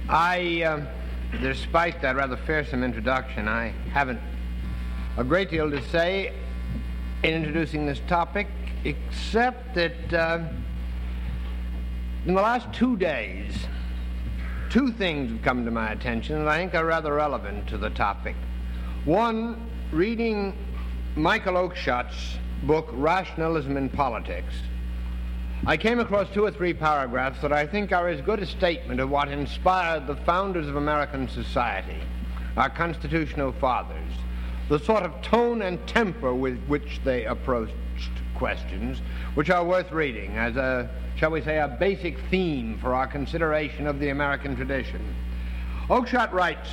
Despite that rather fearsome introduction, I haven't a great deal to say in introducing this topic, except that in the last 2 days, two things have come to my attention that I think are rather relevant to the topic. One, reading Michael Oakeshott's book, Rationalism in Politics, I came across 2 or 3 paragraphs that I think are as good a statement of what inspired the founders of American society, our constitutional fathers, the sort of tone and temper with which they approached questions, which are worth reading as a, shall we say, a basic theme for our consideration of the American tradition. Oakeshott writes,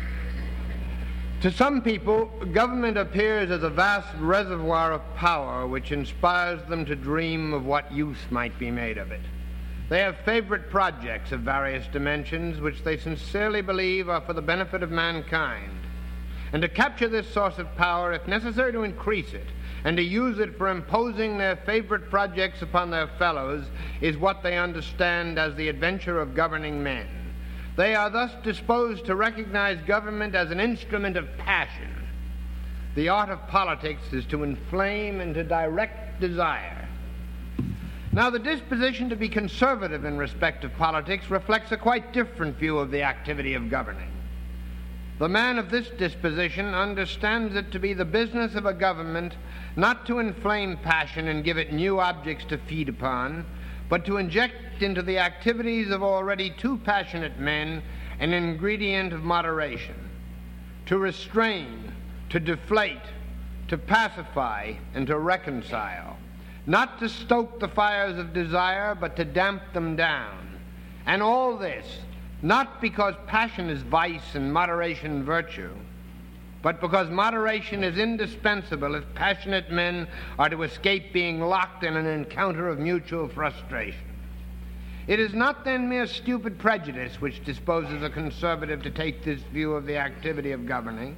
"To some people, government appears as a vast reservoir of power which inspires them to dream of what use might be made of it. They have favorite projects of various dimensions which they sincerely believe are for the benefit of mankind. And to capture this source of power, if necessary to increase it, and to use it for imposing their favorite projects upon their fellows, is what they understand as the adventure of governing men. They are thus disposed to recognize government as an instrument of passion. The art of politics is to inflame and to direct desire." Now, the disposition to be conservative in respect of politics reflects a quite different view of the activity of governing. The man of this disposition understands it to be the business of a government not to inflame passion and give it new objects to feed upon, but to inject into the activities of already too passionate men an ingredient of moderation, to restrain, to deflate, to pacify, and to reconcile, not to stoke the fires of desire, but to damp them down. And all this, not because passion is vice and moderation virtue, but because moderation is indispensable if passionate men are to escape being locked in an encounter of mutual frustration. It is not then mere stupid prejudice which disposes a conservative to take this view of the activity of governing,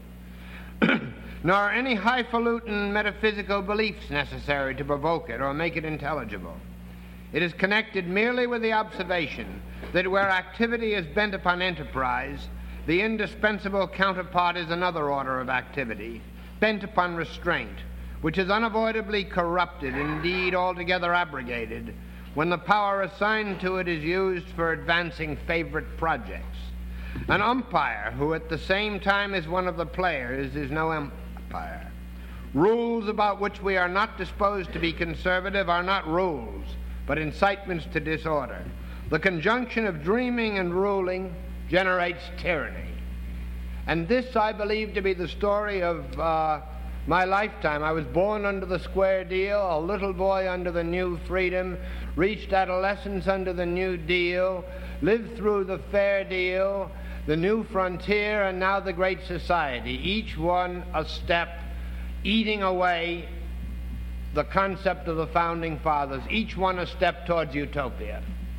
nor any highfalutin metaphysical beliefs necessary to provoke it or make it intelligible. It is connected merely with the observation that where activity is bent upon enterprise, the indispensable counterpart is another order of activity, bent upon restraint, which is unavoidably corrupted, indeed altogether abrogated, when the power assigned to it is used for advancing favorite projects. An umpire who at the same time is one of the players is no umpire. Rules about which we are not disposed to be conservative are not rules, but incitements to disorder. The conjunction of dreaming and ruling generates tyranny. And this I believe to be the story of my lifetime. I was born under the square deal, a little boy under the new freedom, reached adolescence under the new deal, lived through the fair deal, the new frontier, and now the great society, each one a step, eating away the concept of the founding fathers, each one a step towards utopia.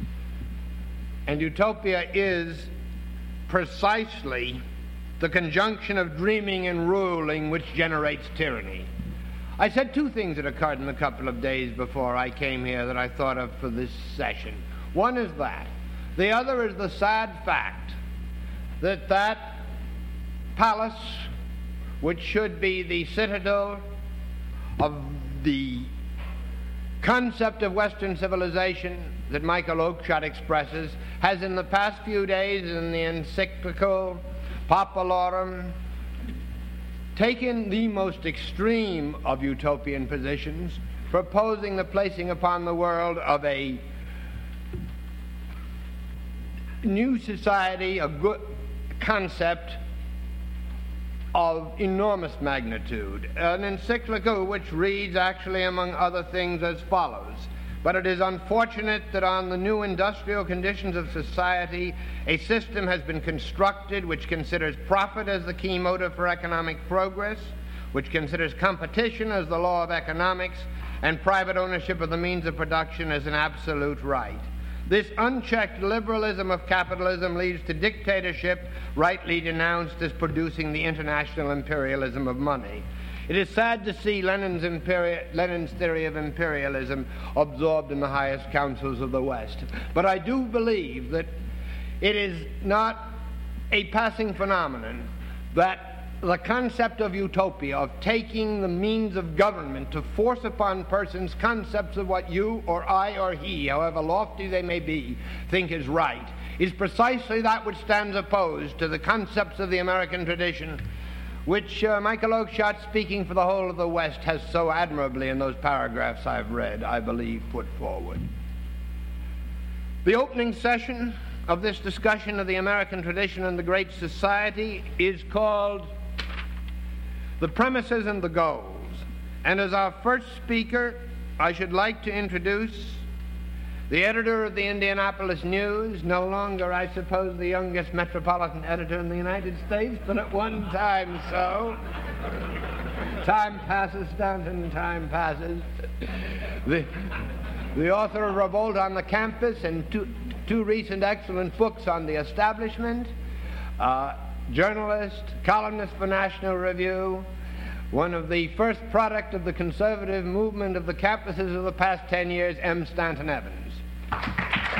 And utopia is precisely the conjunction of dreaming and ruling which generates tyranny. I said 2 things that occurred in the couple of days before I came here that I thought of for this session. One is that. The other is the sad fact that that palace, which should be the citadel of the concept of Western civilization that Michael Oakeshott expresses, has in the past few days in the encyclical Populorum taken the most extreme of utopian positions, proposing the placing upon the world of a new society, a good concept of enormous magnitude. An encyclical which reads actually, among other things, as follows: "But it is unfortunate that on the new industrial conditions of society, a system has been constructed which considers profit as the key motive for economic progress, which considers competition as the law of economics, and private ownership of the means of production as an absolute right. This unchecked liberalism of capitalism leads to dictatorship, rightly denounced as producing the international imperialism of money. It is sad to see Lenin's theory of imperialism absorbed in the highest councils of the West. But I do believe that it is not a passing phenomenon that the concept of utopia, of taking the means of government to force upon persons concepts of what you or I or he, however lofty they may be, think is right, is precisely that which stands opposed to the concepts of the American tradition, which Michael Oakeshott, speaking for the whole of the West, has so admirably in those paragraphs I've read, I believe, put forward. The opening session of this discussion of the American tradition and the Great Society is called The Premises and the Goals. And as our first speaker, I should like to introduce the editor of the Indianapolis News, no longer, I suppose, the youngest metropolitan editor in the United States, but at one time so. Time passes, Stanton, time passes. The author of Revolt on the Campus and two recent excellent books on the establishment, journalist, columnist for National Review, one of the first product of the conservative movement of the campuses of the past 10 years, M. Stanton Evans.